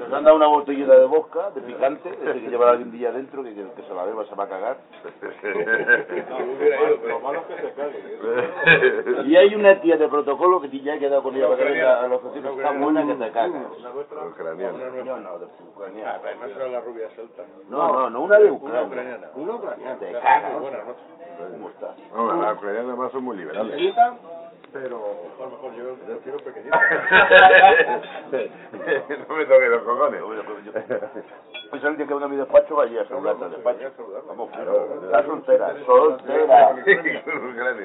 Me han dado una botellita de vodka, de picante, ese que lleva la guindilla dentro, que el que se la beba se va a cagar. Lo malo es que se cague. Y hay una tía de protocolo que ya he quedado con ella para que venga a los oficios, está buena que te cagas. ¿Una vuestra? Ucraniana. No, de Ucrania. Pero no será la rubia celta. No, una de Una Ucrania. ucraniana. Una ucraniana. Te cagas. Buenas noches. ¿Cómo estás? No, las ucranianas además son muy liberales. Pequeñita, pero... A lo mejor yo quiero pequeñita. No me toques los cojones. Pues el día que venga a mi despacho, vaya a saludarte al despacho. Vamos, Claro. está soltera, soltera. Ucrania.